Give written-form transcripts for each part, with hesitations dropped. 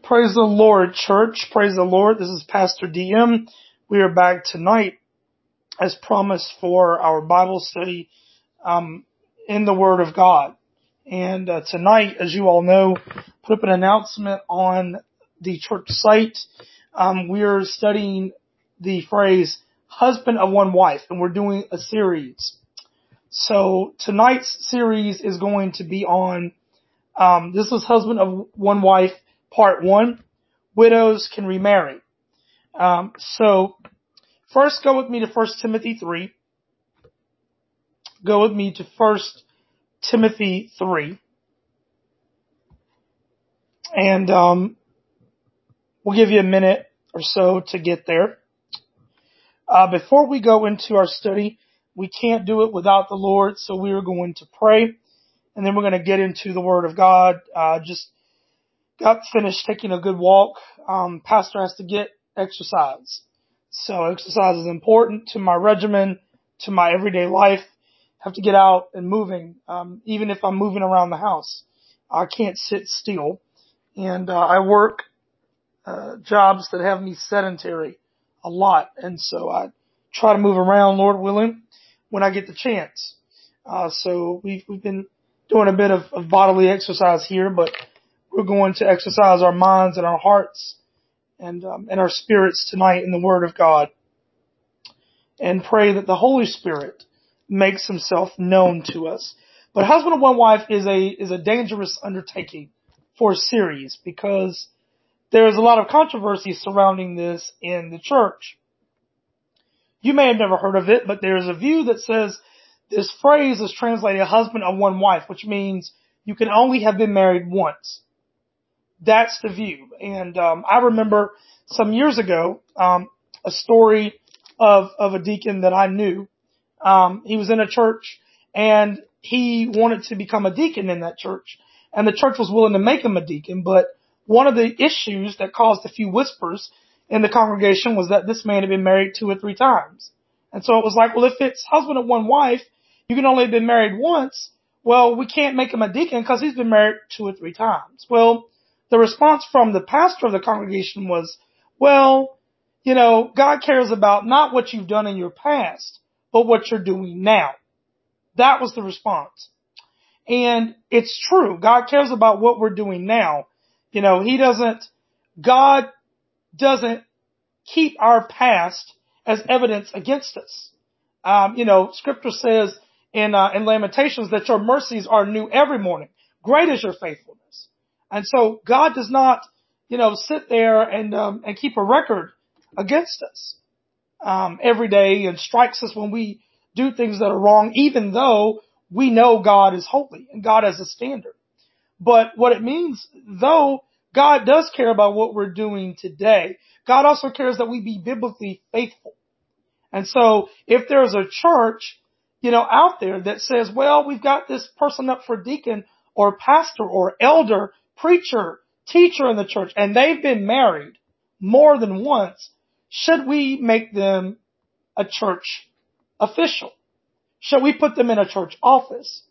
Praise the Lord, church. Praise the Lord. This is Pastor DM. We are back tonight, as promised, for our Bible study in the Word of God. And tonight, as you all know, put up an announcement on the church site. We are studying the phrase husband of one wife, and we're doing a series. So tonight's series is going to be on this is husband of one wife, part 1. Widows can remarry. So first go with me to 1 Timothy 3. Go with me to 1 Timothy 3. And we'll give you a minute or so to get there. Before we go into our study, we can't do it without the Lord, so we are going to pray. And then we're going to get into the Word of God. Just got finished taking a good walk. Pastor has to get exercise. So exercise is important to my regimen, to my everyday life. Have to get out and moving. Even if I'm moving around the house, I can't sit still. And I work jobs that have me sedentary a lot. And so I try to move around, Lord willing, when I get the chance. So we've been doing a bit of bodily exercise here, but we're going to exercise our minds and our hearts and our spirits tonight in the Word of God, and pray that the Holy Spirit makes Himself known to us. But husband of one wife is a dangerous undertaking for a series, because there is a lot of controversy surrounding this in the church. You may have never heard of it, but there is a view that says this phrase is translated husband of one wife, which means you can only have been married once. That's the view. And I remember some years ago a story of a deacon that I knew. He was in a church and he wanted to become a deacon in that church. And the church was willing to make him a deacon, but one of the issues that caused a few whispers in the congregation was that this man had been married 2 or 3 times. And so it was like, well, if it's husband of one wife, you can only have been married once. Well, we can't make him a deacon because he's been married 2 or 3 times. Well, the response from the pastor of the congregation was, well, you know, God cares about not what you've done in your past, but what you're doing now. That was the response. And it's true. God cares about what we're doing now. You know, God doesn't keep our past as evidence against us. Scripture says in Lamentations that your mercies are new every morning. Great is your faithfulness. And so God does not, sit there and keep a record against us, every day, and strikes us when we do things that are wrong, even though we know God is holy and God has a standard. But what it means, though God does care about what we're doing today, God also cares that we be biblically faithful. And so if there's a church, out there that says, well, we've got this person up for deacon or pastor or elder, preacher, teacher in the church, and they've been married more than once, should we make them a church official? Should we put them in a church office?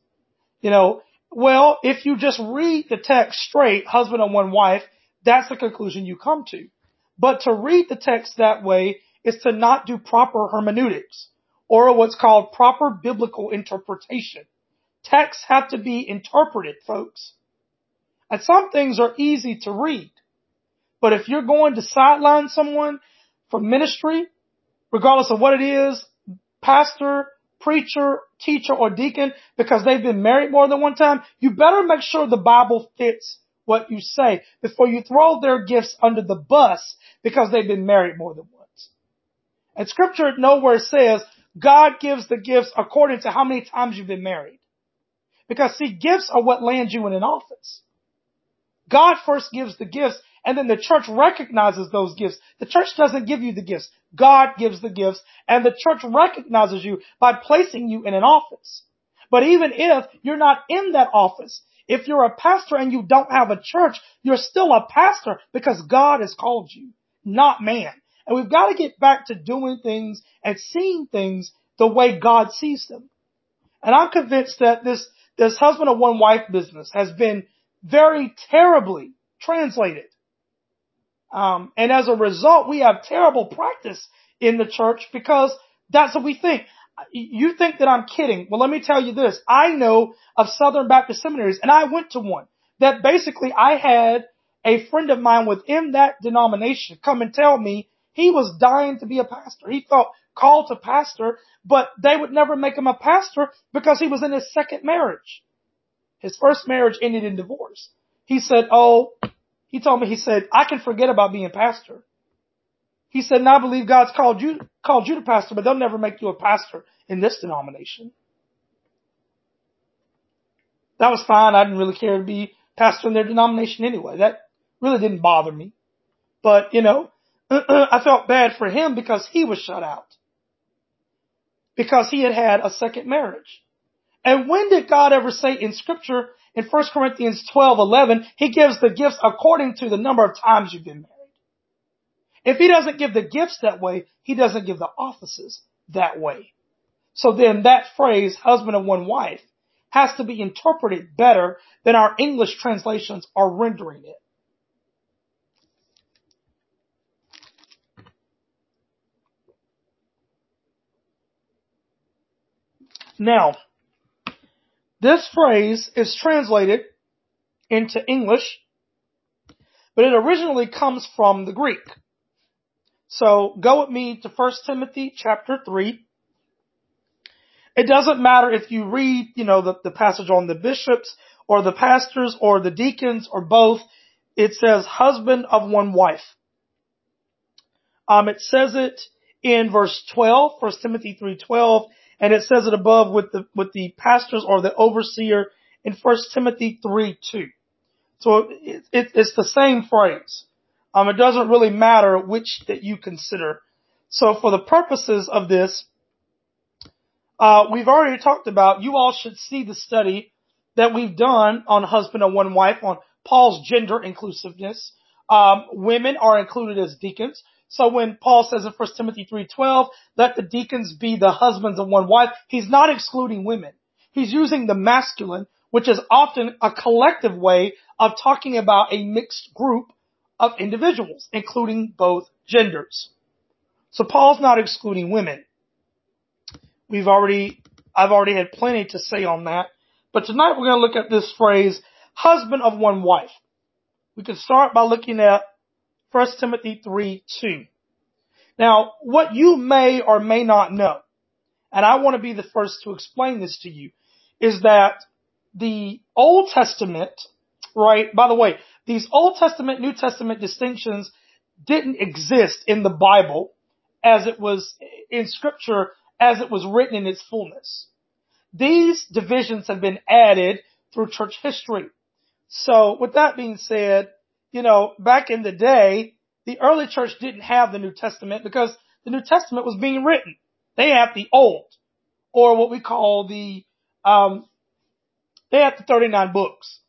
Well, if you just read the text straight, husband of one wife, that's the conclusion you come to. But to read the text that way is to not do proper hermeneutics, or what's called proper biblical interpretation. Texts have to be interpreted, folks. And some things are easy to read. But if you're going to sideline someone from ministry, regardless of what it is, pastor, preacher, teacher, or deacon, because they've been married more than one time, you better make sure the Bible fits what you say before you throw their gifts under the bus because they've been married more than once. And Scripture nowhere says God gives the gifts according to how many times you've been married. Because, see, gifts are what land you in an office. God first gives the gifts, and then the church recognizes those gifts. The church doesn't give you the gifts. God gives the gifts, and the church recognizes you by placing you in an office. But even if you're not in that office, if you're a pastor and you don't have a church, you're still a pastor because God has called you, not man. And we've got to get back to doing things and seeing things the way God sees them. And I'm convinced that this husband of one wife business has been very terribly translated. And as a result, we have terrible practice in the church because that's what we think. You think that I'm kidding. Well, let me tell you this. I know of Southern Baptist seminaries, and I went to one, that basically I had a friend of mine within that denomination come and tell me he was dying to be a pastor. He felt called to pastor, but they would never make him a pastor because he was in his second marriage. His first marriage ended in divorce. He said, he told me, he said, I can forget about being pastor. He said, and I believe God's called you to pastor, but they'll never make you a pastor in this denomination. That was fine. I didn't really care to be pastor in their denomination anyway. That really didn't bother me. But, I felt bad for him because he was shut out. Because he had had a second marriage. And when did God ever say in scripture, in 1 Corinthians 12:11, he gives the gifts according to the number of times you've been married? If he doesn't give the gifts that way, he doesn't give the offices that way. So then that phrase, husband of one wife, has to be interpreted better than our English translations are rendering it. Now, this phrase is translated into English, but it originally comes from the Greek. So go with me to 1 Timothy chapter 3. It doesn't matter if you read, the passage on the bishops or the pastors or the deacons or both. It says husband of one wife. It says it in verse 12, 1 Timothy 3:12, and it says it above with the pastors or the overseer in 1 Timothy 3:2. So it's the same phrase. It doesn't really matter which that you consider. So for the purposes of this, we've already talked about, you all should see the study that we've done on husband of one wife, on Paul's gender inclusiveness. Women are included as deacons. So when Paul says in 1 Timothy 3:12, let the deacons be the husbands of one wife, he's not excluding women. He's using the masculine, which is often a collective way of talking about a mixed group of individuals, including both genders. So Paul's not excluding women. I've already had plenty to say on that. But tonight we're going to look at this phrase, husband of one wife. We can start by looking at 1 Timothy 3:2. Now, what you may or may not know, and I want to be the first to explain this to you, is that the Old Testament, right, by the way, these Old Testament, New Testament distinctions didn't exist in the Bible as it was in Scripture, as it was written in its fullness. These divisions have been added through church history. So with that being said, back in the day, the early church didn't have the New Testament because the New Testament was being written. They had the Old, or what we call they had the 39 books.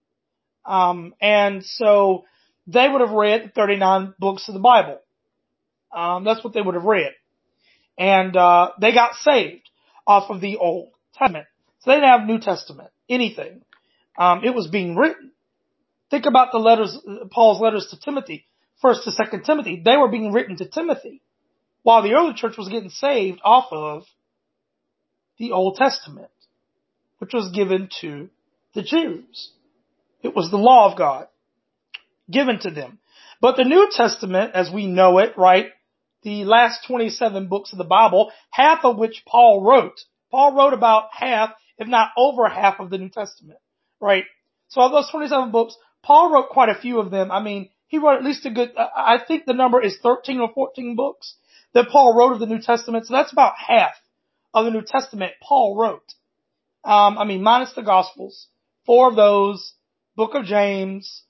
And so they would have read the 39 books of the Bible. That's what they would have read. And they got saved off of the Old Testament. So they didn't have New Testament, anything. It was being written. Think about the letters, Paul's letters to Timothy, 1st to 2nd Timothy. They were being written to Timothy, while the early church was getting saved off of the Old Testament, which was given to the Jews. It was the law of God given to them. But the New Testament, as we know it, right, the last 27 books of the Bible, half of which Paul wrote. Paul wrote about half, if not over half of the New Testament, right? So of those 27 books, Paul wrote quite a few of them. I mean, he wrote at least I think the number is 13 or 14 books that Paul wrote of the New Testament. So that's about half of the New Testament Paul wrote. Minus the Gospels, 4 of those, Book of James,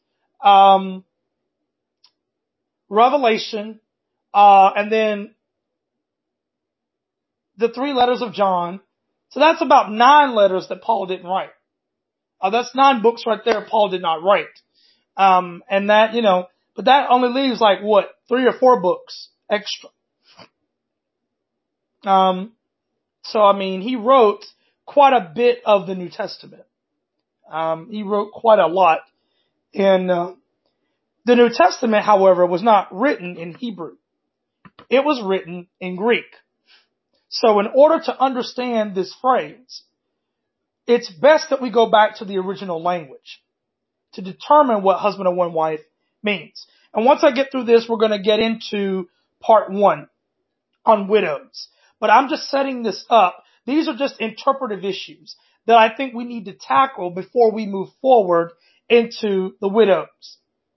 Revelation, and then the 3 letters of John. So that's about 9 letters that Paul didn't write. That's 9 books right there Paul did not write. And that, but that only leaves 3 or 4 books extra. He wrote quite a bit of the New Testament. He wrote quite a lot. And, The New Testament, however, was not written in Hebrew. It was written in Greek. So in order to understand this phrase, it's best that we go back to the original language to determine what husband of one wife means. And once I get through this, we're going to get into part 1 on widows. But I'm just setting this up. These are just interpretive issues that I think we need to tackle before we move forward into the widows.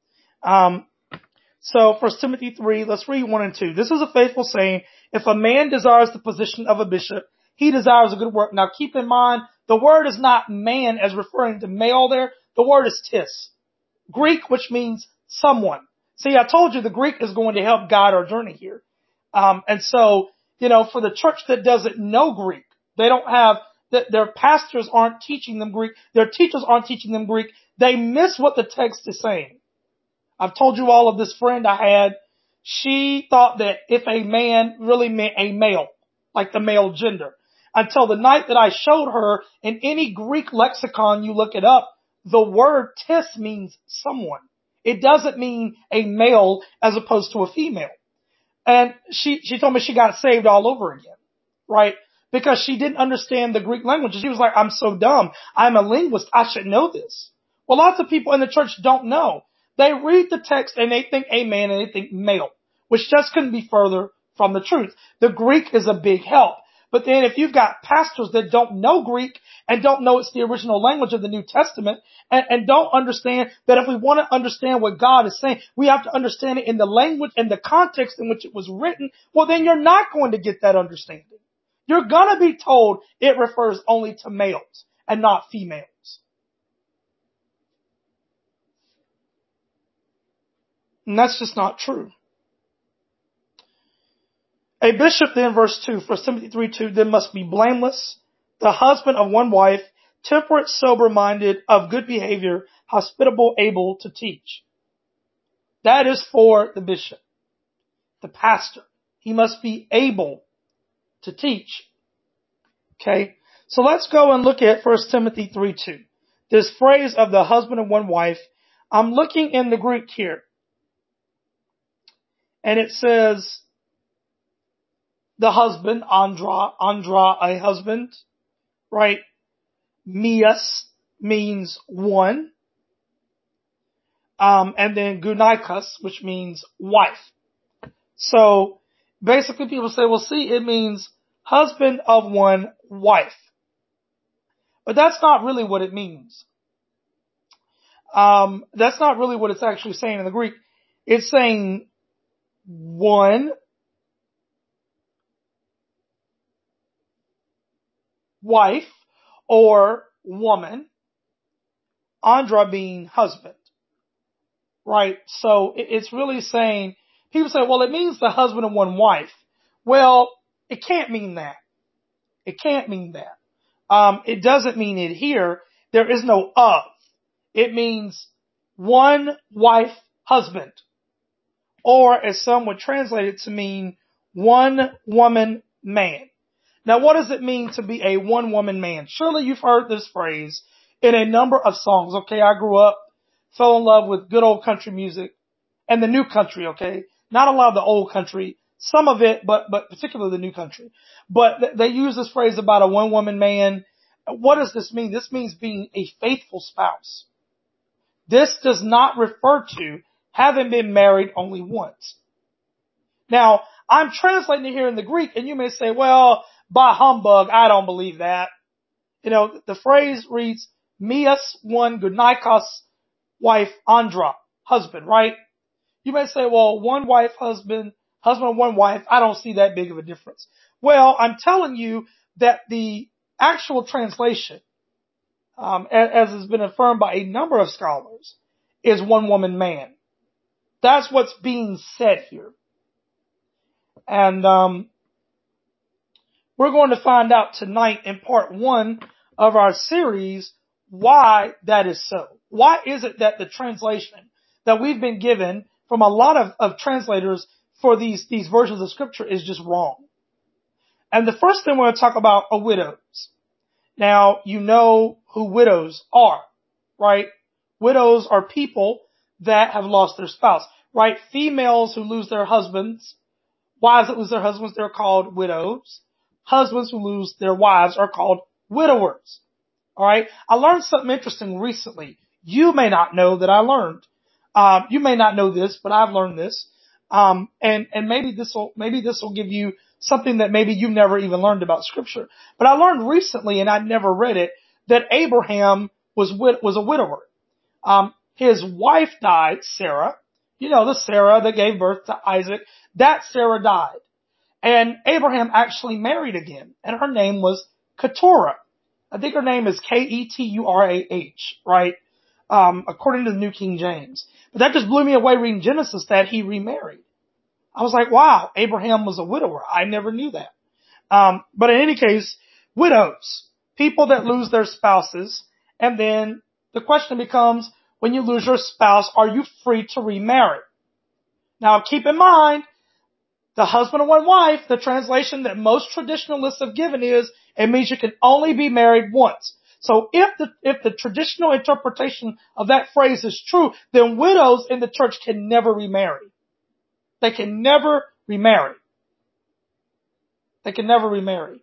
So 1 Timothy 3, let's read 1 and 2. This is a faithful saying. If a man desires the position of a bishop, he desires a good work. Now keep in mind, the word is not man as referring to male there. The word is tis. Greek, which means someone. See, I told you the Greek is going to help guide our journey here. And so, for the church that doesn't know Greek, they don't have, their pastors aren't teaching them Greek. Their teachers aren't teaching them Greek. They miss what the text is saying. I've told you all of this friend I had. She thought that if a man really meant a male, like the male gender, until the night that I showed her in any Greek lexicon, you look it up, the word tis means someone. It doesn't mean a male as opposed to a female. And she told me she got saved all over again, right? Because she didn't understand the Greek language. She was like, I'm so dumb. I'm a linguist. I should know this. Well, lots of people in the church don't know. They read the text and they think a man and they think male, which just couldn't be further from the truth. The Greek is a big help. But then if you've got pastors that don't know Greek and don't know it's the original language of the New Testament and don't understand that if we want to understand what God is saying, we have to understand it in the language and the context in which it was written, well, then you're not going to get that understanding. You're going to be told it refers only to males and not females. And that's just not true. A bishop then, verse 2, 1 Timothy 3:2, then must be blameless, the husband of one wife, temperate, sober-minded, of good behavior, hospitable, able to teach. That is for the bishop, the pastor. He must be able to teach. Okay, so let's go and look at 1 Timothy 3:2. This phrase of the husband of one wife, I'm looking in the Greek here. And it says, the husband, andra, a husband, right? Mias means one. And then gunaikos, which means wife. So basically people say, well, see, it means husband of one wife. But that's not really what it means. That's not really what it's actually saying in the Greek. It's saying one wife or woman, andra being husband, right? So it's really saying, people say, well, it means the husband of one wife. Well, it can't mean that. It can't mean that. It doesn't mean it here. There is no of. It means one wife, husband. Or as some would translate it to mean one woman, man. Now, what does it mean to be a one-woman man? Surely you've heard this phrase in a number of songs. Okay, I grew up, fell in love with good old country music and the new country, okay? Not a lot of the old country, some of it, but particularly the new country. But they use this phrase about a one-woman man. What does this mean? This means being a faithful spouse. This does not refer to having been married only once. Now, I'm translating it here in the Greek, and you may say, well, by humbug, I don't believe that. The phrase reads, mias, one, gunaikos, wife, andra, husband, right? You may say, well, one wife, husband of one wife, I don't see that big of a difference. Well, I'm telling you that the actual translation, as has been affirmed by a number of scholars, is one woman man. That's what's being said here. And we're going to find out tonight in part 1 of our series why that is so. Why is it that the translation that we've been given from a lot of translators for these versions of scripture is just wrong? And the first thing we're going to talk about are widows. Now, you know who widows are, right? Widows are people that have lost their spouse, right? Females who lose their husbands, wives that lose their husbands, they're called widows. Husbands who lose their wives are called widowers. Alright? I learned something interesting recently. You may not know that I learned. You may not know this, but I've learned this. And maybe this will give you something that maybe you never even learned about scripture. But I learned recently, and I'd never read it, that Abraham was a widower. His wife died, Sarah. You know, the Sarah that gave birth to Isaac. That Sarah died. And Abraham actually married again. And her name was Keturah. I think her name is Keturah, right? According to the New King James. But that just blew me away reading Genesis that he remarried. I was like, wow, Abraham was a widower. I never knew that. But in any case, widows, people that lose their spouses. And then the question becomes, when you lose your spouse, are you free to remarry? Now keep in mind, the husband and one wife, the translation that most traditionalists have given is, it means you can only be married once. So if the traditional interpretation of that phrase is true, then widows in the church can never remarry. They can never remarry. They can never remarry.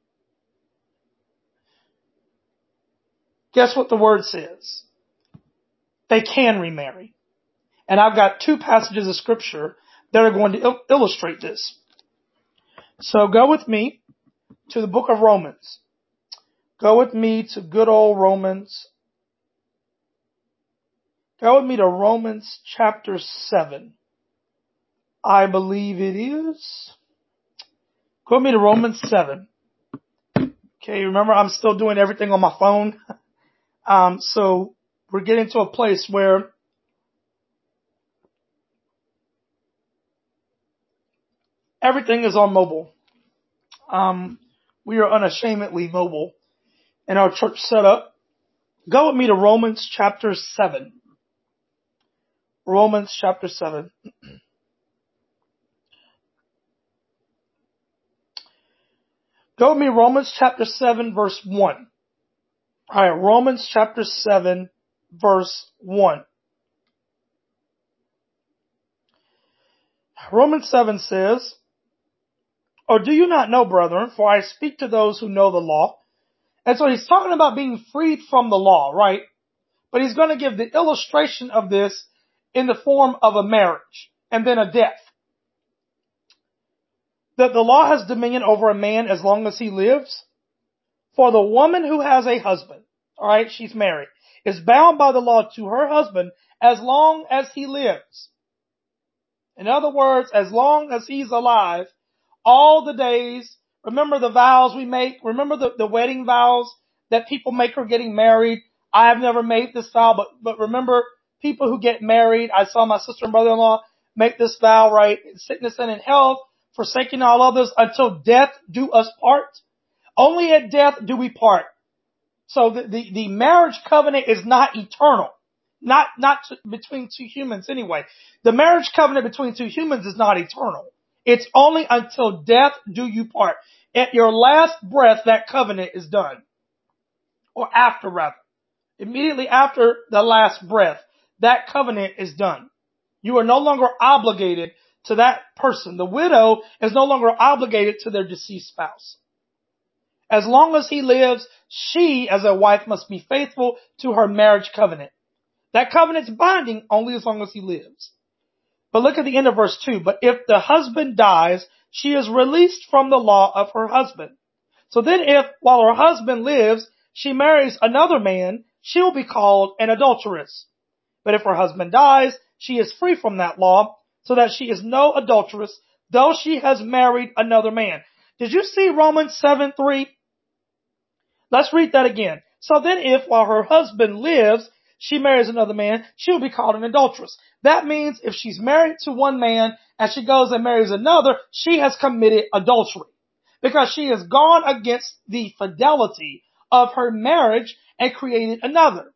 Guess what the word says? They can remarry. And I've got two passages of scripture that are going to illustrate this. So go with me to the book of Romans. Go with me to good old Romans. Go with me to Romans chapter 7. I believe it is. Go with me to Romans 7. Okay, remember I'm still doing everything on my phone. So we're getting to a place where everything is on mobile. We are unashamedly mobile in our church setup. Go with me to Romans chapter 7. Romans chapter 7. Go with me, Romans chapter 7, verse 1. Alright, Romans chapter 7, verse 1. Romans 7 says, or do you not know, brethren, for I speak to those who know the law. And so he's talking about being freed from the law, right? But he's going to give the illustration of this in the form of a marriage and then a death. That the law has dominion over a man as long as he lives. For the woman who has a husband, alright, she's married, is bound by the law to her husband as long as he lives. In other words, as long as he's alive, all the days, remember the vows we make, remember the wedding vows that people make for getting married. I have never made this vow, but remember people who get married, I saw my sister and brother-in-law make this vow, right? In sickness and in health, forsaking all others until death do us part. Only at death do we part. So the marriage covenant is not eternal. Not between two humans anyway. The marriage covenant between two humans is not eternal. It's only until death do you part. At your last breath, that covenant is done. Or after, rather. Immediately after the last breath, that covenant is done. You are no longer obligated to that person. The widow is no longer obligated to their deceased spouse. As long as he lives, she, as a wife, must be faithful to her marriage covenant. That covenant's binding only as long as he lives. But look at the end of verse 2. But if the husband dies, she is released from the law of her husband. So then if, while her husband lives, she marries another man, she will be called an adulteress. But if her husband dies, she is free from that law, so that she is no adulteress, though she has married another man. Did you see Romans 7:3? Let's read that again. So then if, while her husband lives, she marries another man, she will be called an adulteress. That means if she's married to one man and she goes and marries another, she has committed adultery. Because she has gone against the fidelity of her marriage and created another.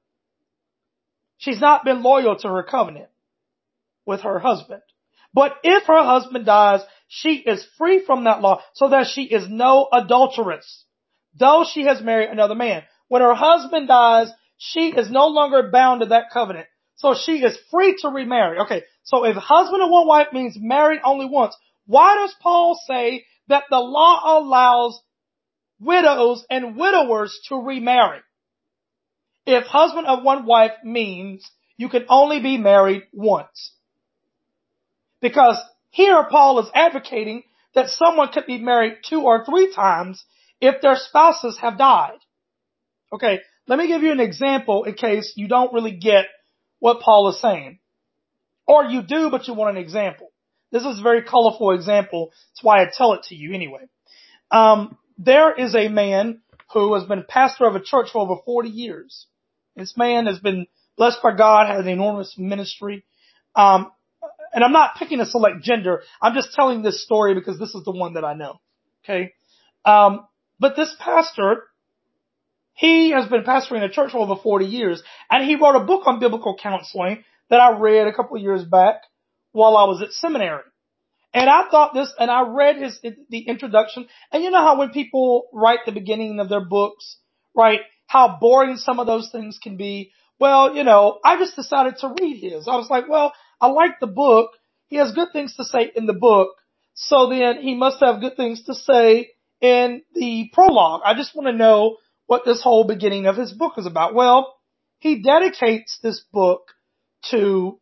She's not been loyal to her covenant with her husband. But if her husband dies, she is free from that law, so that she is no adulteress, though she has married another man. When her husband dies, she is no longer bound to that covenant. So she is free to remarry. Okay, so if husband of one wife means married only once, why does Paul say that the law allows widows and widowers to remarry? If husband of one wife means you can only be married once. Because here Paul is advocating that someone could be married 2 or 3 times if their spouses have died. Okay, let me give you an example in case you don't really get what Paul is saying. Or you do, but you want an example. This is a very colorful example. That's why I tell it to you anyway. There is a man who has been pastor of a church for over 40 years. This man has been blessed by God, has an enormous ministry. And I'm not picking a select gender. I'm just telling this story because this is the one that I know. Okay. But this pastor, he has been pastoring a church for over 40 years, and he wrote a book on biblical counseling that I read a couple of years back while I was at seminary. And I thought this, and I read the introduction, and you know how when people write the beginning of their books, right, how boring some of those things can be. Well, I just decided to read his. I was like, well, I like the book. He has good things to say in the book. So then he must have good things to say in the prologue. I just want to know what this whole beginning of his book is about. Well, he dedicates this book to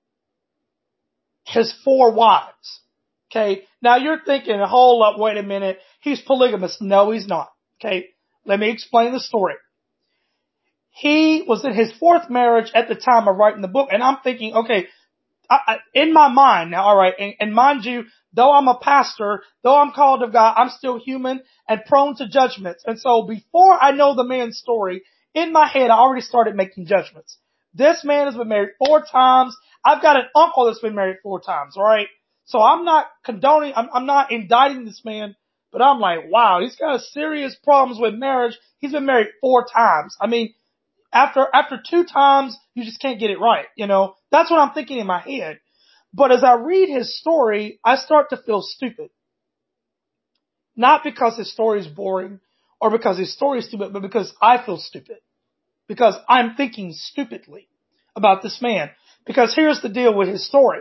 his 4 wives. Okay. Now you're thinking, hold up, wait a minute. He's polygamous. No, he's not. Okay. Let me explain the story. He was in his 4th marriage at the time of writing the book. And I'm thinking, okay, in my mind now, alright, and mind you, though I'm a pastor, though I'm called of God, I'm still human and prone to judgments. And so before I know the man's story, in my head, I already started making judgments. This man has been married 4 times. I've got an uncle that's been married 4 times, alright? So I'm not condoning, I'm not indicting this man, but I'm like, wow, he's got serious problems with marriage. He's been married 4 times. I mean, after 2 times, you just can't get it right, That's what I'm thinking in my head. But as I read his story, I start to feel stupid. Not because his story is boring or because his story is stupid, but because I feel stupid. Because I'm thinking stupidly about this man. Because here's the deal with his story.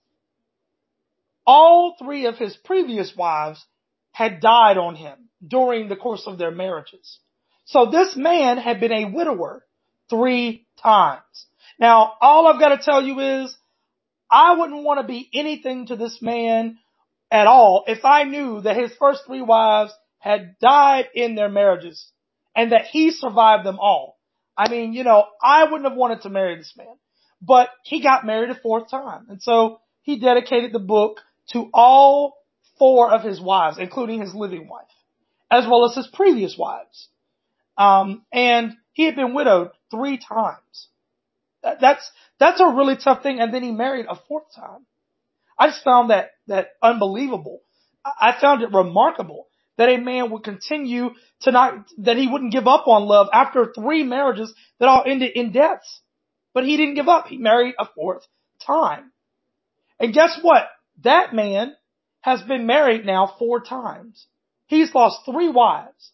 All 3 of his previous wives had died on him during the course of their marriages. So this man had been a widower 3 times. Now, all I've got to tell you is, I wouldn't want to be anything to this man at all if I knew that his first 3 wives had died in their marriages and that he survived them all. I mean, I wouldn't have wanted to marry this man, but he got married a 4th time. And so he dedicated the book to all 4 of his wives, including his living wife, as well as his previous wives. And he had been widowed 3 times. That's a really tough thing. And then he married a 4th time. I just found that unbelievable. I found it remarkable that a man would continue that he wouldn't give up on love after 3 marriages that all ended in deaths. But he didn't give up. He married a 4th time. And guess what? That man has been married now 4 times. He's lost 3 wives.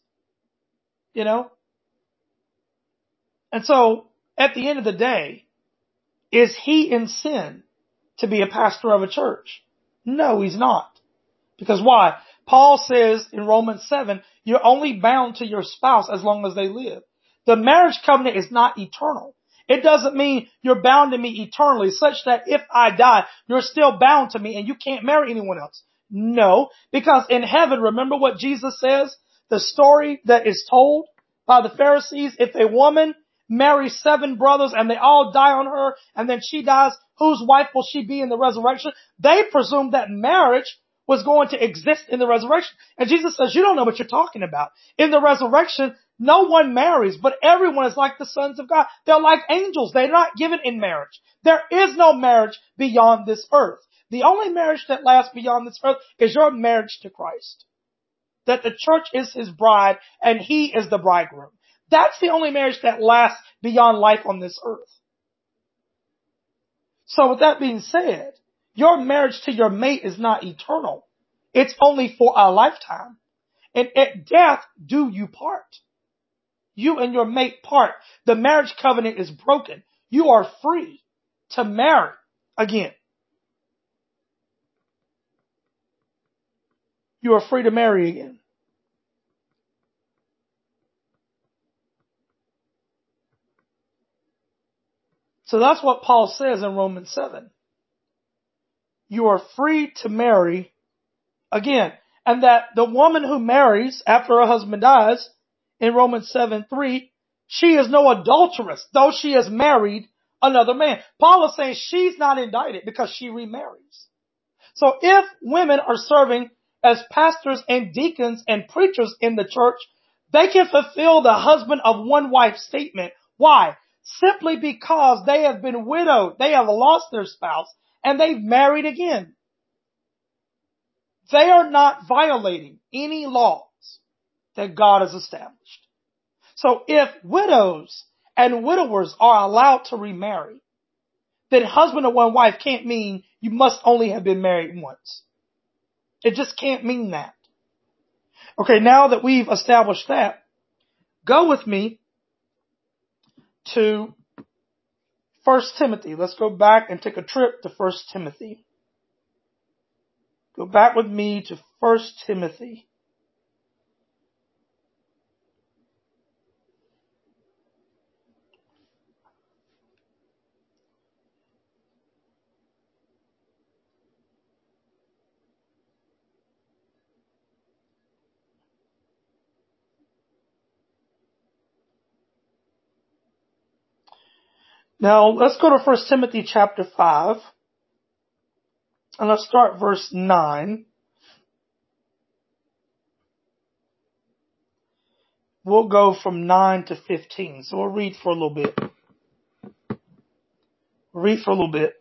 And so, at the end of the day, is he in sin to be a pastor of a church? No, he's not. Because why? Paul says in Romans 7, you're only bound to your spouse as long as they live. The marriage covenant is not eternal. It doesn't mean you're bound to me eternally, such that if I die, you're still bound to me and you can't marry anyone else. No, because in heaven, remember what Jesus says? The story that is told by the Pharisees, if a woman marries 7 brothers and they all die on her and then she dies, whose wife will she be in the resurrection? They presumed that marriage was going to exist in the resurrection. And Jesus says, you don't know what you're talking about. In the resurrection, no one marries, but everyone is like the sons of God. They're like angels. They're not given in marriage. There is no marriage beyond this earth. The only marriage that lasts beyond this earth is your marriage to Christ. That the church is his bride and he is the bridegroom. That's the only marriage that lasts beyond life on this earth. So with that being said, your marriage to your mate is not eternal. It's only for a lifetime. And at death do you part. You and your mate part. The marriage covenant is broken. You are free. to marry again. You are free to marry again. So that's what Paul says in Romans 7. You are free to marry again. And that the woman who marries after her husband dies, in Romans 7:3, she is no adulteress, though she has married another man. Paul is saying she's not indicted because she remarries. So if women are serving as pastors and deacons and preachers in the church, they can fulfill the husband of one wife statement. Why? Simply because they have been widowed, they have lost their spouse, and they've married again. They are not violating any laws that God has established. So if widows and widowers are allowed to remarry, then husband of one wife can't mean you must only have been married once. It just can't mean that. Okay, now that we've established that, go with me to 1 Timothy. Let's go back and take a trip to 1 Timothy. Go back with me to 1 Timothy. Now, let's go to 1 Timothy chapter 5. And let's start verse 9. We'll go from 9 to 15. So we'll read for a little bit. Read for a little bit.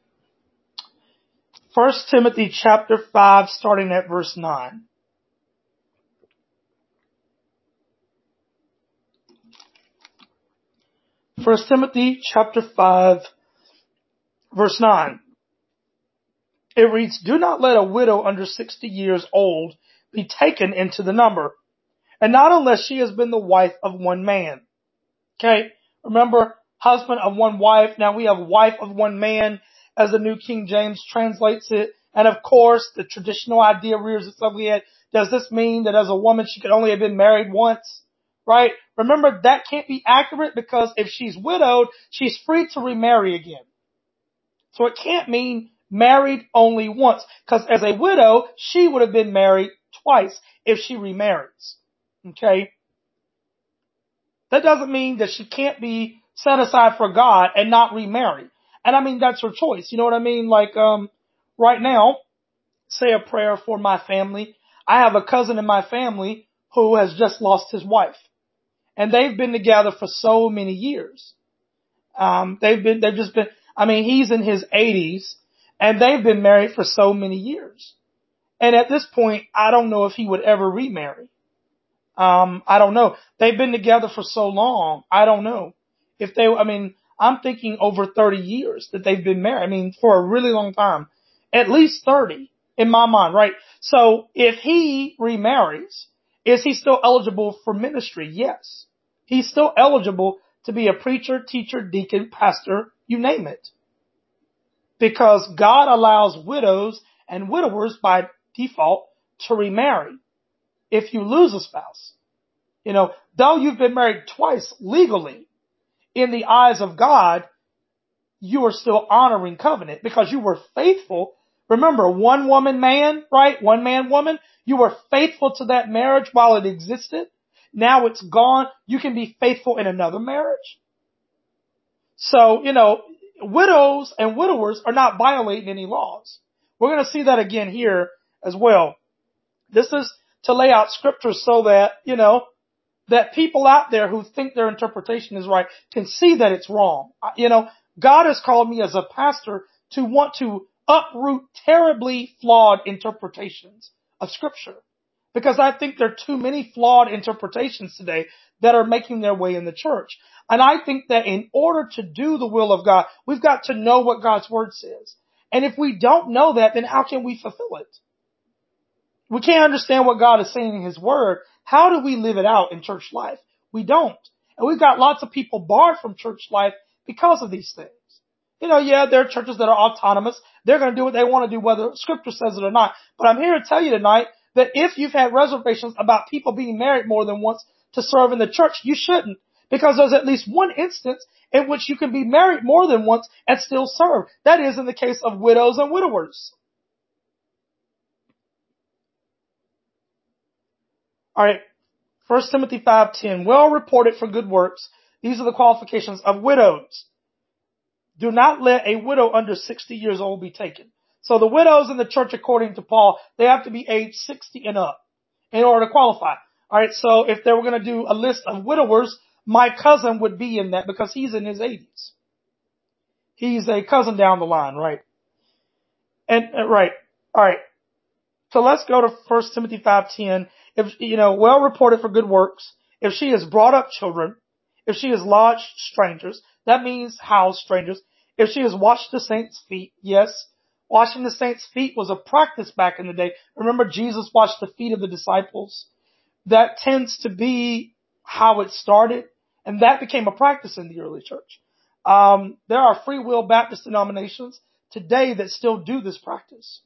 1 Timothy chapter 5, starting at verse 9. First Timothy chapter 5, verse 9. It reads, "Do not let a widow under 60 years old be taken into the number, and not unless she has been the wife of one man." Okay, remember, husband of one wife. Now we have wife of one man as the New King James translates it. And of course, the traditional idea rears its ugly head. Does this mean that as a woman she could only have been married once? Right? Remember, that can't be accurate because if she's widowed, she's free to remarry again. So it can't mean married only once. Because as a widow, she would have been married twice if she remarries. Okay? That doesn't mean that she can't be set aside for God and not remarry. And I mean, that's her choice. You know what I mean? Like, right now, say a prayer for my family. I have a cousin in my family who has just lost his wife. And they've been together for so many years. He's in his 80s and they've been married for so many years. And at this point, I don't know if he would ever remarry. I don't know. They've been together for so long. I don't know I'm thinking over 30 years that they've been married. For a really long time, at least 30 in my mind, right? So if he remarries, is he still eligible for ministry? Yes. He's still eligible to be a preacher, teacher, deacon, pastor, you name it. Because God allows widows and widowers by default to remarry if you lose a spouse. Though you've been married twice legally, in the eyes of God, you are still honoring covenant because you were faithful. Remember, one woman man, right? One man woman. You were faithful to that marriage while it existed. Now it's gone. You can be faithful in another marriage. So, widows and widowers are not violating any laws. We're going to see that again here as well. This is to lay out scripture so that, that people out there who think their interpretation is right can see that it's wrong. God has called me as a pastor to want to uproot terribly flawed interpretations of scripture. Because I think there are too many flawed interpretations today that are making their way in the church. And I think that in order to do the will of God, we've got to know what God's word says. And if we don't know that, then how can we fulfill it? We can't understand what God is saying in His word. How do we live it out in church life? We don't. And we've got lots of people barred from church life because of these things. Yeah, there are churches that are autonomous. They're going to do what they want to do, whether Scripture says it or not. But I'm here to tell you tonight that if you've had reservations about people being married more than once to serve in the church, you shouldn't. Because there's at least one instance in which you can be married more than once and still serve. That is in the case of widows and widowers. Alright, 1 Timothy 5:10, well reported for good works. These are the qualifications of widows. Do not let a widow under 60 years old be taken. So the widows in the church, according to Paul, they have to be age 60 and up in order to qualify. Alright, so if they were going to do a list of widowers, my cousin would be in that because he's in his 80s. He's a cousin down the line, right? Right. Alright. So let's go to 1 Timothy 5:10. If, well reported for good works. If she has brought up children, if she has lodged strangers, that means house strangers. If she has washed the saints' feet, yes. Washing the saints' feet was a practice back in the day. Remember Jesus washed the feet of the disciples? That tends to be how it started, and that became a practice in the early church. There are free will Baptist denominations today that still do this practice.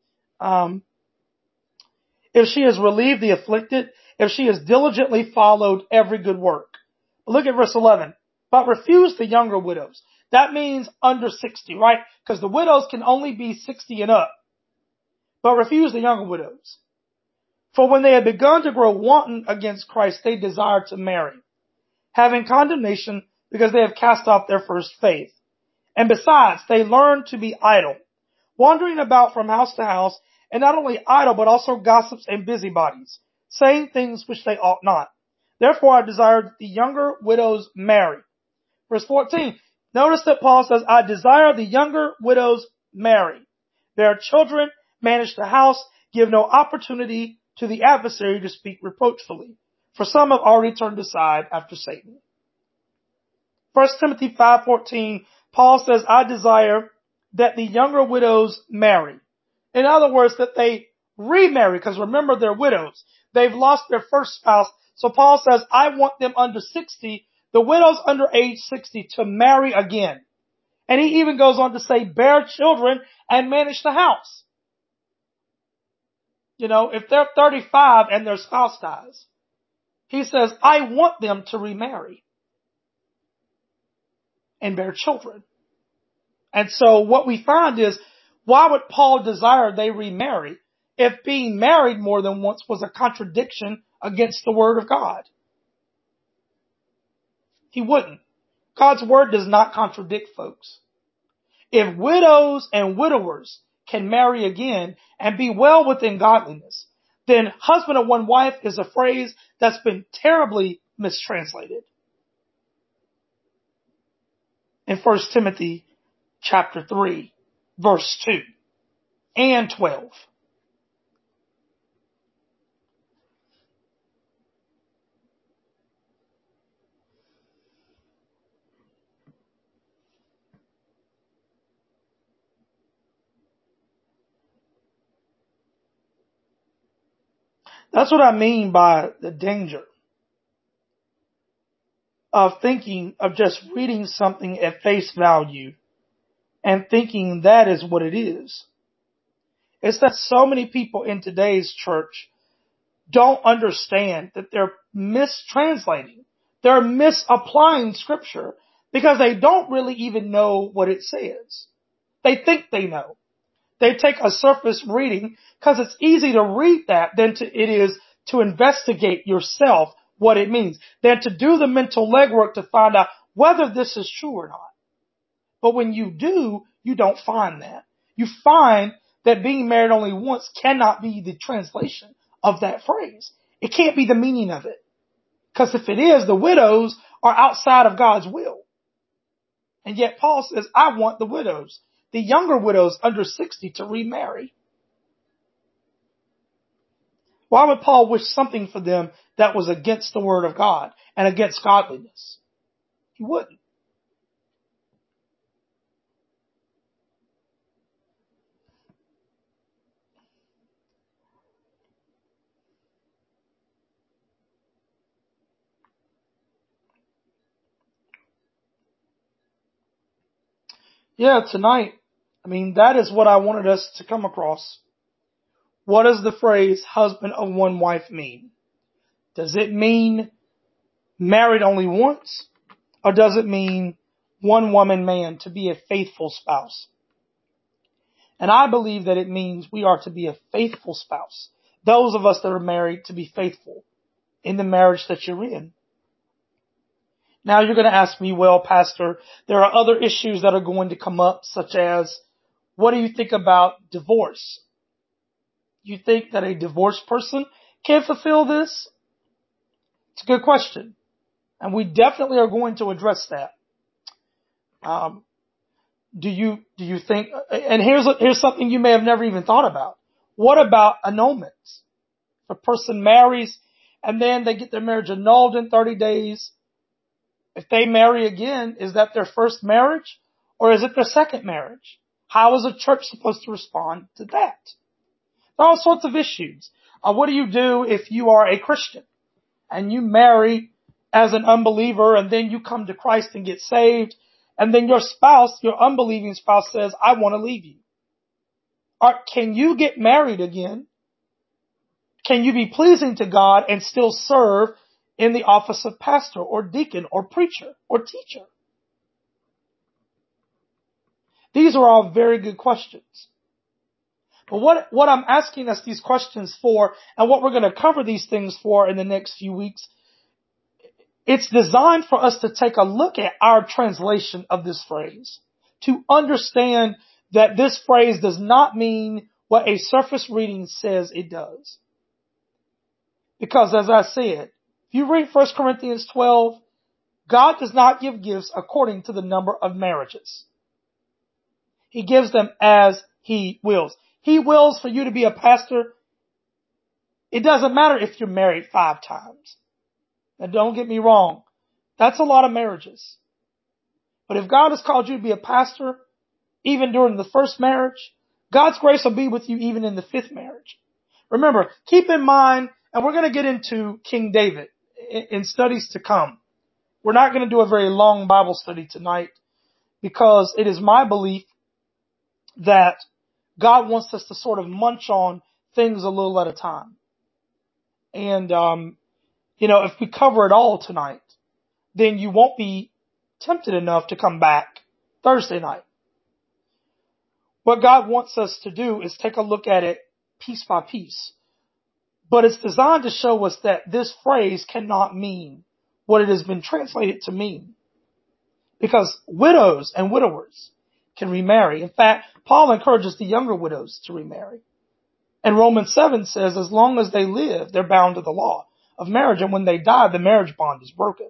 If she has relieved the afflicted, if she has diligently followed every good work. Look at verse 11. But refuse the younger widows. That means under 60, right? Because the widows can only be 60 and up. But refuse the younger widows. For when they had begun to grow wanton against Christ, they desired to marry, having condemnation because they have cast off their first faith. And besides, they learned to be idle, wandering about from house to house, and not only idle, but also gossips and busybodies, saying things which they ought not. Therefore I desire that the younger widows marry. Verse 14. Notice that Paul says, I desire the younger widows marry. Bear children, manage the house, give no opportunity to the adversary to speak reproachfully. For some have already turned aside after Satan. 1 Timothy 5:14, Paul says, I desire that the younger widows marry. In other words, that they remarry, because remember, they're widows. They've lost their first spouse. So Paul says, I want them under 60, the widows under age 60, to marry again. And he even goes on to say, bear children and manage the house. If they're 35 and their spouse dies, he says, I want them to remarry and bear children. And so what we find is, why would Paul desire they remarry if being married more than once was a contradiction against the Word of God? He wouldn't. God's Word does not contradict, folks. If widows and widowers can marry again and be well within godliness, then husband of one wife is a phrase that's been terribly mistranslated. In 1 Timothy chapter 3, verse 2 and 12. That's what I mean by the danger of thinking of just reading something at face value and thinking that is what it is. It's that so many people in today's church don't understand that they're mistranslating. They're misapplying Scripture because they don't really even know what it says. They think they know. They take a surface reading because it's easy to read that than it is to investigate yourself what it means, than to do the mental legwork to find out whether this is true or not. But when you do, you don't find that. You find that being married only once cannot be the translation of that phrase. It can't be the meaning of it. Because if it is, the widows are outside of God's will. And yet Paul says, I want the widows, the younger widows under 60 to remarry. Why would Paul wish something for them that was against the Word of God and against godliness? He wouldn't. Yeah, tonight, that is what I wanted us to come across. What does the phrase husband of one wife mean? Does it mean married only once? Or does it mean one woman man to be a faithful spouse? And I believe that it means we are to be a faithful spouse. Those of us that are married to be faithful in the marriage that you're in. Now you're going to ask me, well, Pastor, there are other issues that are going to come up, such as, what do you think about divorce? You think that a divorced person can fulfill this? It's a good question. And we definitely are going to address that. Do you think, and here's something you may have never even thought about. What about annulments? If a person marries and then they get their marriage annulled in 30 days, if they marry again, is that their first marriage or is it their second marriage? How is a church supposed to respond to that? There are all sorts of issues. What do you do if you are a Christian and you marry as an unbeliever and then you come to Christ and get saved and then your spouse, your unbelieving spouse says, I want to leave you? Or can you get married again? Can you be pleasing to God and still serve in the office of pastor or deacon or preacher or teacher? These are all very good questions. But what I'm asking us these questions for, and what we're going to cover these things for in the next few weeks, it's designed for us to take a look at our translation of this phrase, to understand that this phrase does not mean what a surface reading says it does. Because as I said, if you read 1 Corinthians 12, God does not give gifts according to the number of marriages. He gives them as He wills. He wills for you to be a pastor. It doesn't matter if you're married 5 times. Now don't get me wrong. That's a lot of marriages. But if God has called you to be a pastor, even during the first marriage, God's grace will be with you even in the 5th marriage. Remember, keep in mind, and we're going to get into King David in studies to come. We're not going to do a very long Bible study tonight because it is my belief that God wants us to sort of munch on things a little at a time. And, if we cover it all tonight, then you won't be tempted enough to come back Thursday night. What God wants us to do is take a look at it piece by piece. But it's designed to show us that this phrase cannot mean what it has been translated to mean. Because widows and widowers can remarry. In fact, Paul encourages the younger widows to remarry. And Romans 7 says as long as they live, they're bound to the law of marriage. And when they die, the marriage bond is broken.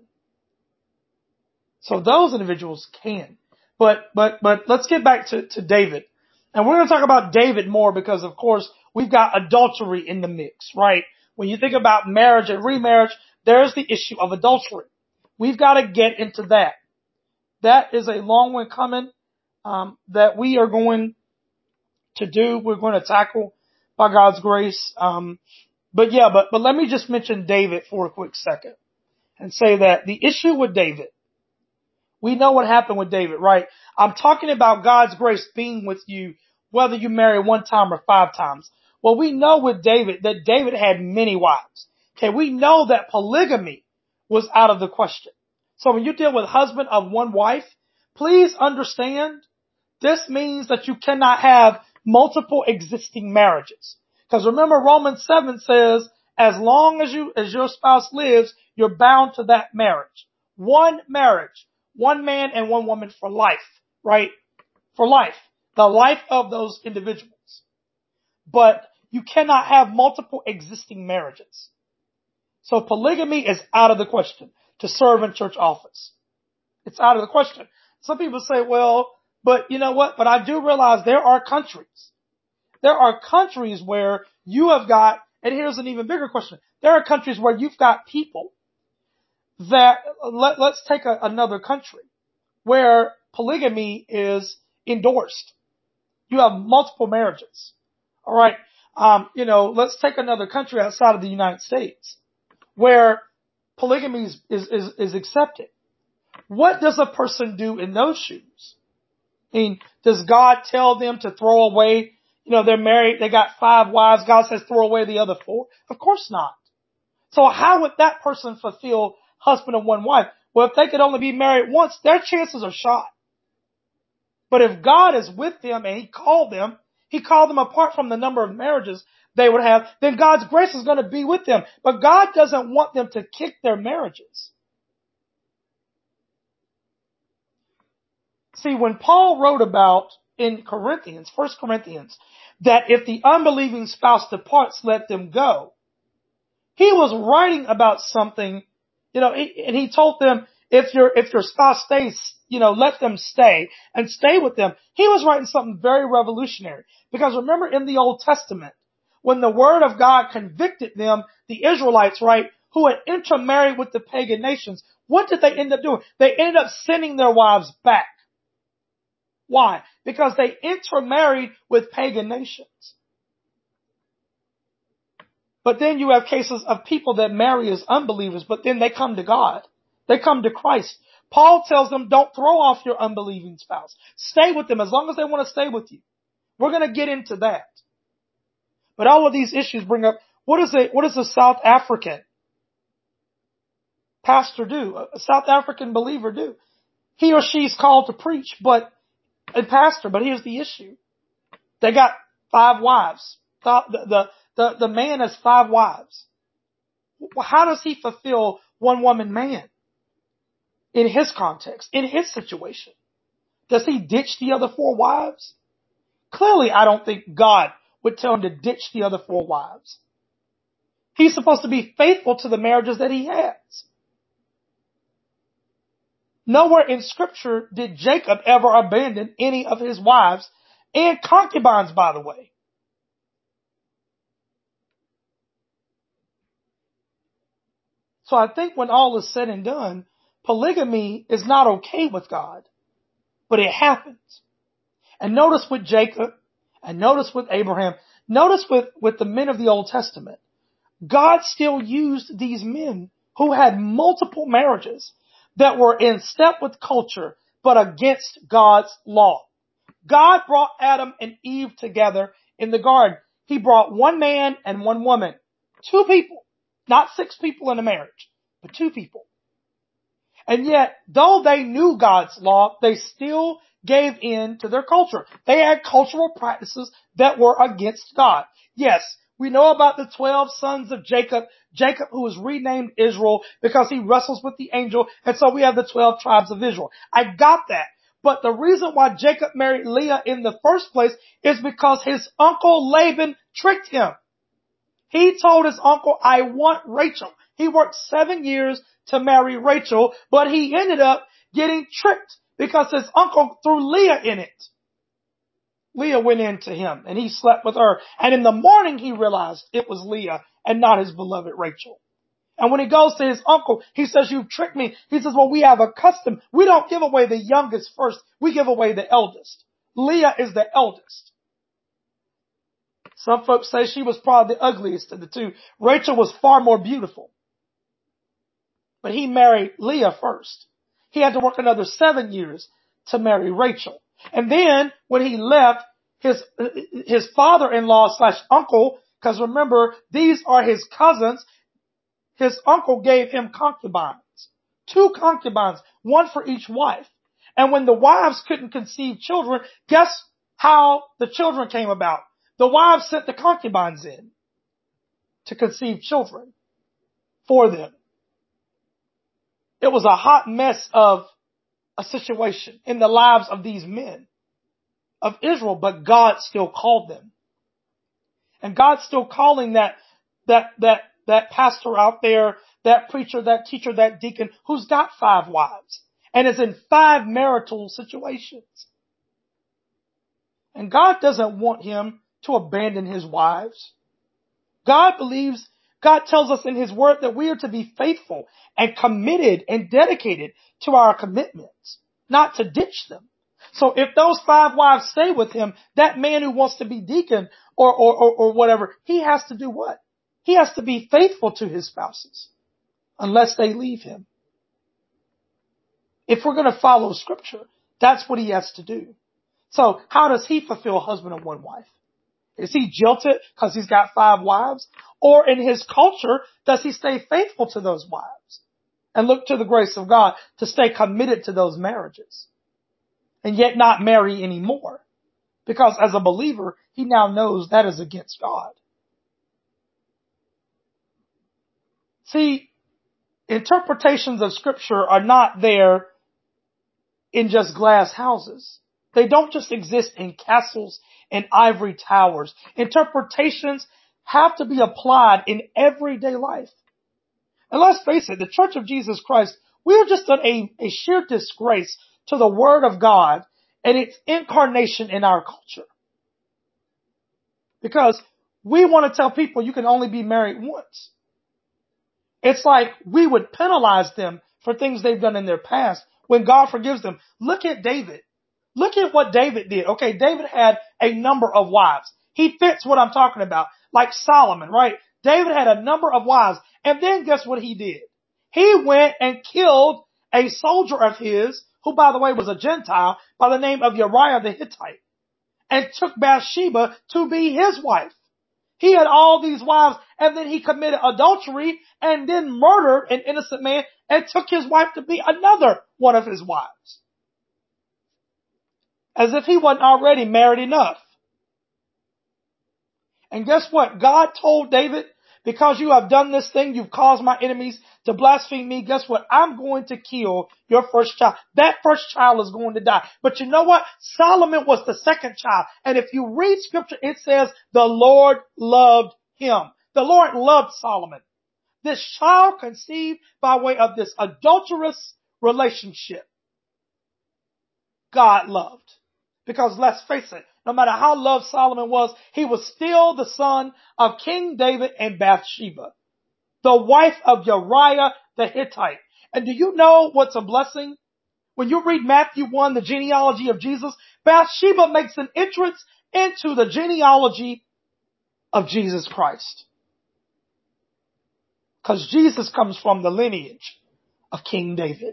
So those individuals can. But let's get back to David. And we're going to talk about David more because, of course, we've got adultery in the mix, right? When you think about marriage and remarriage, there's the issue of adultery. We've got to get into that. That is a long one coming that we are going to do. We're going to tackle by God's grace. But let me just mention David for a quick second and say that the issue with David, we know what happened with David, right? I'm talking about God's grace being with you, whether you marry 1 time or 5 times. Well, we know with David that David had many wives. Okay, we know that polygamy was out of the question. So when you deal with husband of 1 wife, please understand this means that you cannot have multiple existing marriages. Because remember, Romans 7 says, as long as your spouse lives, you're bound to that marriage. 1 marriage, 1 man and 1 woman for life, right? For life. The life of those individuals. But you cannot have multiple existing marriages. So polygamy is out of the question to serve in church office. It's out of the question. Some people say, well, but you know what? But I do realize there are countries. There are countries where you have got, and here's an even bigger question. There are countries where you've got people that, let's take another country where polygamy is endorsed. You have multiple marriages. All right. Let's take another country outside of the United States where polygamy is accepted. What does a person do in those shoes? I mean, does God tell them to throw away, they're married, they got 5 wives, God says throw away the other 4? Of course not. So how would that person fulfill husband of one wife? Well, if they could only be married once, their chances are shot. But if God is with them and He called them apart from the number of marriages they would have, then God's grace is going to be with them. But God doesn't want them to kick their marriages. See, when Paul wrote about in Corinthians, 1 Corinthians, that if the unbelieving spouse departs, let them go, he was writing about something, and he told them, if your spouse stays, let them stay and stay with them. He was writing something very revolutionary. Because remember in the Old Testament, when the Word of God convicted them, the Israelites, right, who had intermarried with the pagan nations, what did they end up doing? They ended up sending their wives back. Why? Because they intermarried with pagan nations. But then you have cases of people that marry as unbelievers, but then they come to God. They come to Christ. Paul tells them, don't throw off your unbelieving spouse. Stay with them as long as they want to stay with you. We're going to get into that. But all of these issues bring up, what does a South African pastor do? A South African believer do? He or she's called to preach, but here's the issue. They got 5 wives. The man has 5 wives. How does he fulfill one woman man? In his context, in his situation. Does he ditch the other 4 wives? Clearly, I don't think God would tell him to ditch the other 4 wives. He's supposed to be faithful to the marriages that he has. Nowhere in Scripture did Jacob ever abandon any of his wives and concubines, by the way. So I think when all is said and done, polygamy is not okay with God, but it happens. And notice with Jacob, and notice with Abraham, notice with the men of the Old Testament, God still used these men who had multiple marriages that were in step with culture, but against God's law. God brought Adam and Eve together in the garden. He brought 1 man and 1 woman. 2 people. Not 6 people in a marriage, but 2 people. And yet, though they knew God's law, they still gave in to their culture. They had cultural practices that were against God. Yes, we know about the 12 sons of Jacob, who was renamed Israel because he wrestles with the angel, and so we have the 12 tribes of Israel. I got that. But the reason why Jacob married Leah in the first place is because his uncle Laban tricked him. He told his uncle, I want Rachel. He worked 7 years to marry Rachel, but he ended up getting tricked because his uncle threw Leah in it. Leah went into him and he slept with her. And in the morning he realized it was Leah and not his beloved Rachel. And when he goes to his uncle, he says, you've tricked me. He says, well, we have a custom. We don't give away the youngest first. We give away the eldest. Leah is the eldest. Some folks say she was probably the ugliest of the 2. Rachel was far more beautiful. But he married Leah first. He had to work another 7 years to marry Rachel. And then when he left, his father-in-law / uncle, because remember, these are his cousins, his uncle gave him concubines. 2 concubines, 1 for each wife. And when the wives couldn't conceive children, guess how the children came about? The wives sent the concubines in to conceive children for them. It was a hot mess of a situation in the lives of these men of Israel, but God still called them. And God's still calling that pastor out there, that preacher, that teacher, that deacon who's got 5 wives and is in 5 marital situations. And God doesn't want him to abandon his wives. God tells us in His Word that we are to be faithful and committed and dedicated to our commitments, not to ditch them. So if those 5 wives stay with him, that man who wants to be deacon or whatever, he has to do what? He has to be faithful to his spouses unless they leave him. If we're going to follow Scripture, that's what he has to do. So how does he fulfill husband and one wife? Is he jilted because he's got 5 wives? Or in his culture, does he stay faithful to those wives and look to the grace of God to stay committed to those marriages and yet not marry anymore? Because as a believer, he now knows that is against God. See, interpretations of scripture are not there in just glass houses. They don't just exist in castles and ivory towers. Interpretations have to be applied in everyday life. And let's face it, the Church of Jesus Christ, we have just done a sheer disgrace to the Word of God and its incarnation in our culture. Because we want to tell people you can only be married once. It's like we would penalize them for things they've done in their past when God forgives them. Look at David. Look at what David did. Okay, David had a number of wives. He fits what I'm talking about. Like Solomon, right? David had a number of wives. And then guess what he did? He went and killed a soldier of his, who by the way was a Gentile, by the name of Uriah the Hittite, and took Bathsheba to be his wife. He had all these wives, and then he committed adultery and then murdered an innocent man and took his wife to be another one of his wives. As if he wasn't already married enough. And guess what? God told David, because you have done this thing, you've caused my enemies to blaspheme me. Guess what? I'm going to kill your first child. That first child is going to die. But you know what? Solomon was the second child. And if you read scripture, it says the Lord loved him. The Lord loved Solomon. This child conceived by way of this adulterous relationship, God loved. Because let's face it, no matter how loved Solomon was, he was still the son of King David and Bathsheba, the wife of Uriah the Hittite. And do you know what's a blessing? When you read Matthew 1, the genealogy of Jesus, Bathsheba makes an entrance into the genealogy of Jesus Christ. Because Jesus comes from the lineage of King David.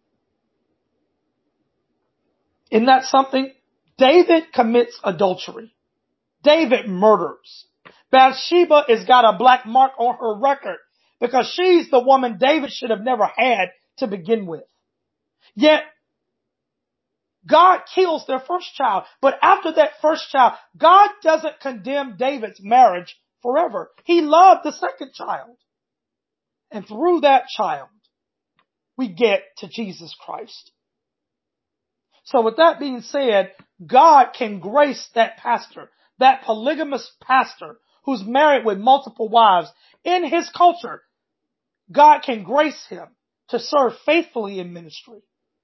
Isn't that something? David commits adultery. David murders. Bathsheba has got a black mark on her record because she's the woman David should have never had to begin with. Yet, God kills their first child. But after that first child, God doesn't condemn David's marriage forever. He loved the second child. And through that child, we get to Jesus Christ. So with that being said, God can grace that pastor, that polygamous pastor who's married with multiple wives. In his culture, God can grace him to serve faithfully in ministry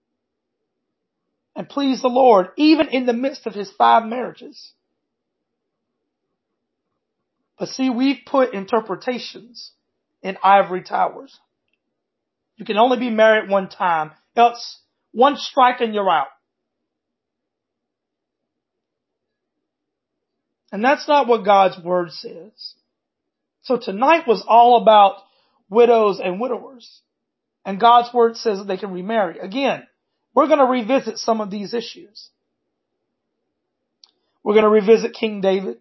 and please the Lord, even in the midst of his 5 marriages. But see, we've put interpretations in ivory towers. You can only be married one time, else one strike and you're out. And that's not what God's word says. So tonight was all about widows and widowers. And God's word says that they can remarry. Again, we're going to revisit some of these issues. We're going to revisit King David.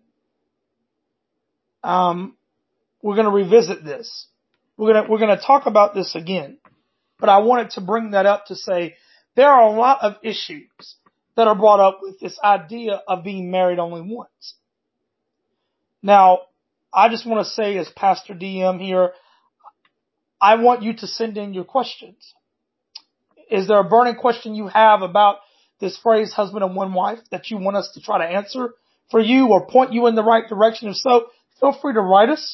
We're going to revisit this. We're going to talk about this again. But I wanted to bring that up to say there are a lot of issues that are brought up with this idea of being married only once. Now, I just want to say as Pastor DM here, I want you to send in your questions. Is there a burning question you have about this phrase, husband and one wife, that you want us to try to answer for you or point you in the right direction? If so, feel free to write us.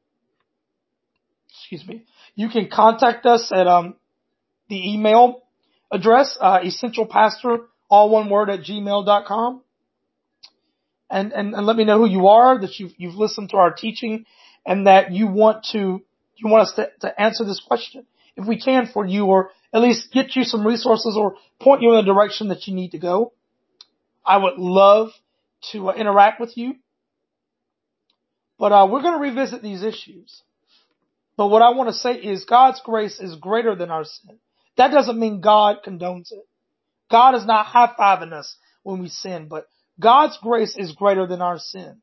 Excuse me. You can contact us at the email address, essentialpastor, all one word, @gmail.com. And let me know who you are, that you've listened to our teaching, and that you want us to answer this question, if we can, for you, or at least get you some resources or point you in the direction that you need to go. I would love to interact with you. But we're going to revisit these issues. But what I want to say is God's grace is greater than our sin. That doesn't mean God condones it. God is not high-fiving us when we sin, but God's grace is greater than our sin.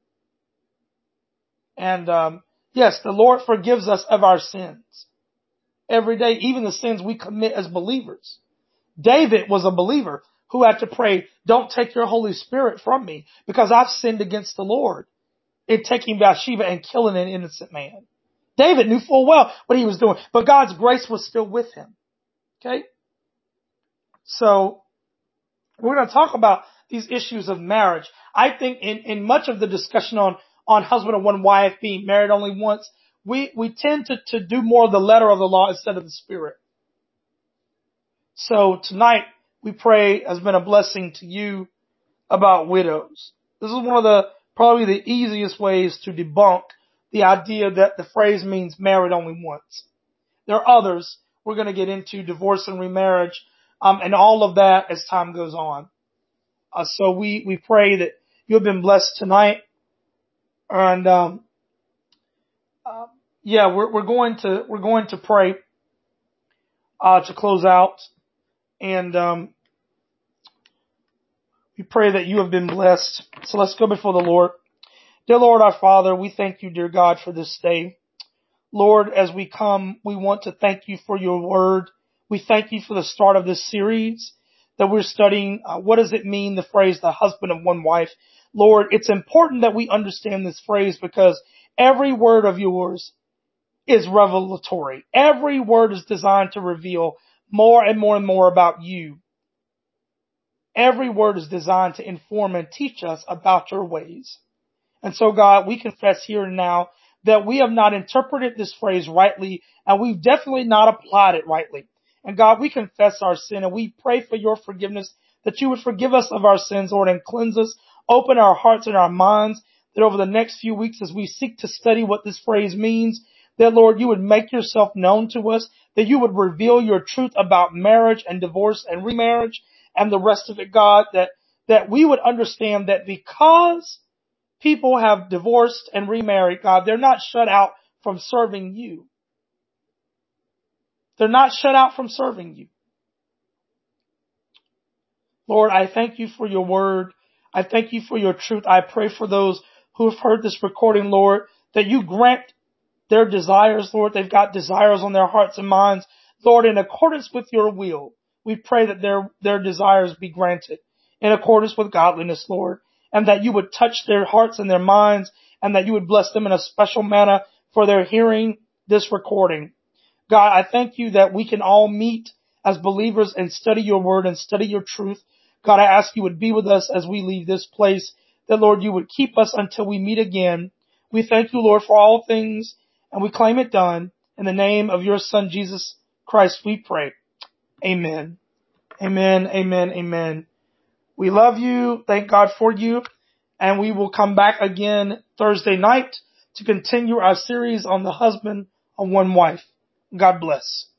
And, yes, the Lord forgives us of our sins every day, even the sins we commit as believers. David was a believer who had to pray, don't take your Holy Spirit from me because I've sinned against the Lord in taking Bathsheba and killing an innocent man. David knew full well what he was doing, but God's grace was still with him. Okay? So, we're going to talk about these issues of marriage. I think in much of the discussion on husband and one wife being married only once, we tend to do more of the letter of the law instead of the spirit. So tonight, we pray has been a blessing to you about widows. This is one of probably the easiest ways to debunk the idea that the phrase means married only once. There are others. We're going to get into divorce and remarriage, and all of that as time goes on. So we pray that you have been blessed tonight. And, we're going to pray, to close out. And, we pray that you have been blessed. So let's go before the Lord. Dear Lord, our Father, we thank you, dear God, for this day. Lord, as we come, we want to thank you for your word. We thank you for the start of this series that we're studying. What does it mean, the phrase, the husband of one wife? Lord, it's important that we understand this phrase because every word of yours is revelatory. Every word is designed to reveal more and more and more about you. Every word is designed to inform and teach us about your ways. And so, God, we confess here and now that we have not interpreted this phrase rightly, and we've definitely not applied it rightly. And God, we confess our sin, and we pray for your forgiveness, that you would forgive us of our sins, Lord, and cleanse us, open our hearts and our minds, that over the next few weeks as we seek to study what this phrase means, that, Lord, you would make yourself known to us, that you would reveal your truth about marriage and divorce and remarriage and the rest of it, God, that we would understand that because people have divorced and remarried, God, they're not shut out from serving you. They're not shut out from serving you. Lord, I thank you for your word. I thank you for your truth. I pray for those who have heard this recording, Lord, that you grant their desires, Lord. They've got desires on their hearts and minds. Lord, in accordance with your will, we pray that their desires be granted in accordance with godliness, Lord, and that you would touch their hearts and their minds, and that you would bless them in a special manner for their hearing this recording. God, I thank you that we can all meet as believers and study your word and study your truth. God, I ask you would be with us as we leave this place, that, Lord, you would keep us until we meet again. We thank you, Lord, for all things, and we claim it done. In the name of your Son, Jesus Christ, we pray. Amen. Amen, amen, amen. We love you. Thank God for you. And we will come back again Thursday night to continue our series on the husband of one wife. God bless.